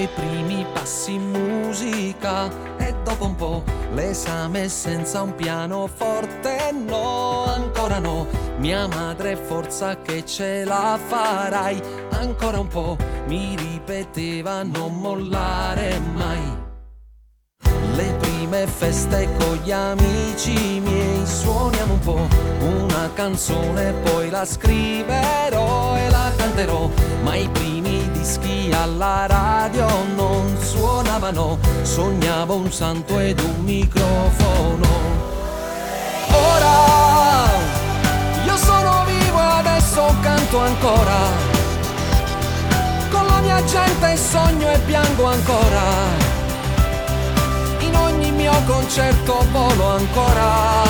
i primi passi in musica e dopo un po' l'esame senza un pianoforte. No, ancora no, mia madre forza che ce la farai. Ancora un po' mi ripeteva non mollare mai. Le prime feste con gli amici miei, suoniamo un po' una canzone, poi la scriverò e la canterò. Ma i primi dischi alla radio non suonavano, sognavo un santo ed un microfono. Ora io sono vivo e adesso canto ancora, con la mia gente sogno e piango ancora. In ogni mio concerto volo ancora,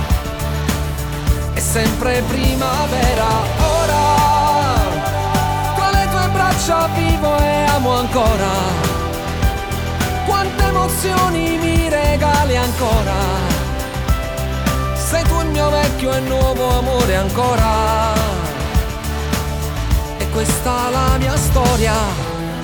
è sempre primavera. Ora tra le tue braccia vivo e amo ancora. Quante emozioni mi regali ancora. Sei tu il mio vecchio e nuovo amore ancora. E questa la mia storia.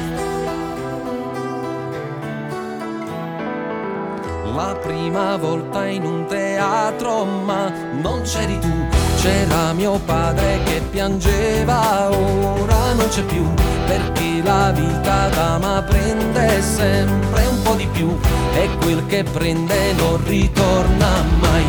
La prima volta in un teatro, ma non c'eri tu, c'era mio padre che piangeva. Ora non c'è più, perché la vita dama prende sempre un po' di più, e quel che prende non ritorna mai.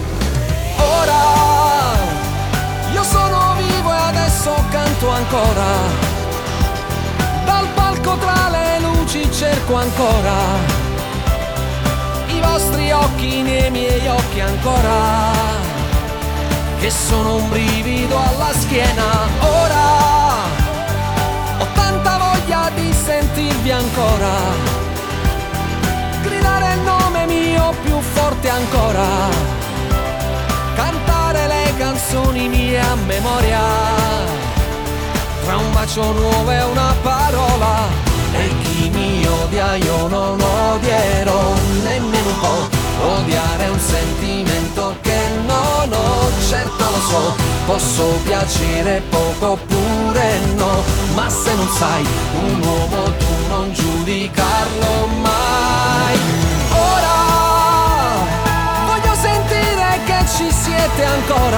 Ora io sono vivo e adesso canto ancora, dal palco tra le luci cerco ancora i vostri occhi nei miei occhi ancora, che sono un brivido alla schiena. Ora ho tanta voglia di sentirvi ancora, gridare il nome mio più forte ancora, cantare le canzoni mie a memoria, tra un bacio nuovo e una parola. E chi mi odia io non odierò nemmeno un po', odiare è un sentimento che non ho. Certo lo so, posso piacere poco oppure no, ma se non sai un uomo tu non giudicarlo mai. Ora voglio sentire che ci siete ancora,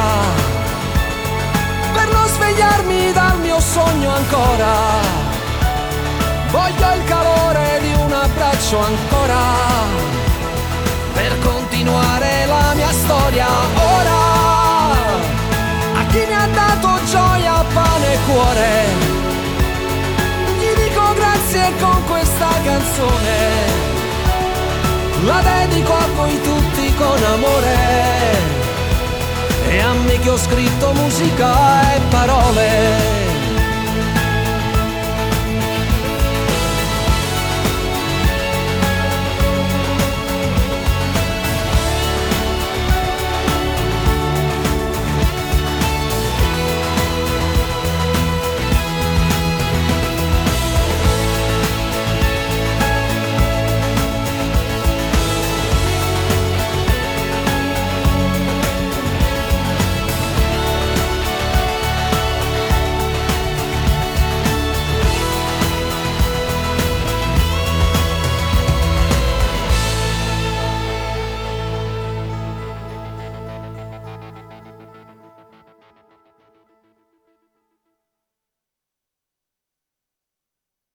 per non svegliarmi dal mio sogno ancora. Voglio il calore di un abbraccio ancora, per continuare la mia storia. Ora a chi mi ha dato gioia, pane e cuore, gli dico grazie con questa canzone, la dedico a voi tutti con amore, e a me che ho scritto musica e parole.